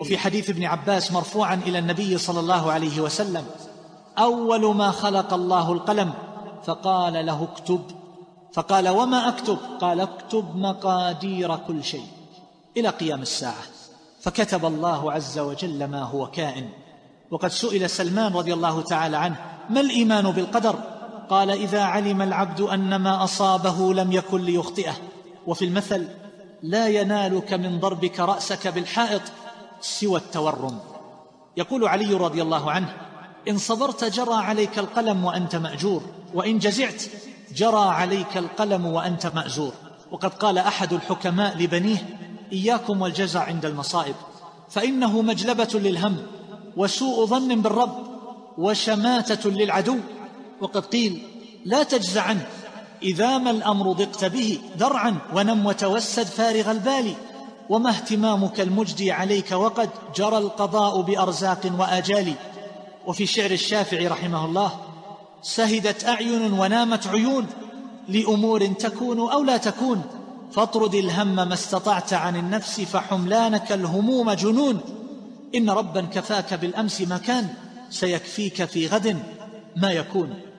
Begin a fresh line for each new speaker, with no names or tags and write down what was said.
وفي حديث ابن عباس مرفوعا إلى النبي صلى الله عليه وسلم: أول ما خلق الله القلم فقال له اكتب، فقال: وما أكتب؟ قال: اكتب مقادير كل شيء إلى قيام الساعة. فكتب الله عز وجل ما هو كائن. وقد سئل سلمان رضي الله تعالى عنه: ما الإيمان بالقدر؟ قال: إذا علم العبد أن ما أصابه لم يكن ليخطئه. وفي المثل: لا ينالك من ضربك رأسك بالحائط سوى التورم. يقول علي رضي الله عنه: إن صبرت جرى عليك القلم وأنت مأجور، وإن جزعت جرى عليك القلم وأنت مأزور. وقد قال أحد الحكماء لبنيه: إياكم والجزع عند المصائب، فإنه مجلبة للهم، وسوء ظن بالرب، وشماتة للعدو. وقد قيل: لا تجزع عنه، إذا ما الأمر ضقت به درعا، ونم وتوسد فارغ البال، وما اهتمامك المجدي عليك وقد جرى القضاء بأرزاق وآجال. وفي شعر الشافعي رحمه الله: سهدت أعين ونامت عيون، لأمور تكون أو لا تكون، فاطرد الهم ما استطعت عن النفس، فحملانك الهموم جنون. إن ربا كفاك بالأمس ما كان، سيكفيك في غد ما يكون.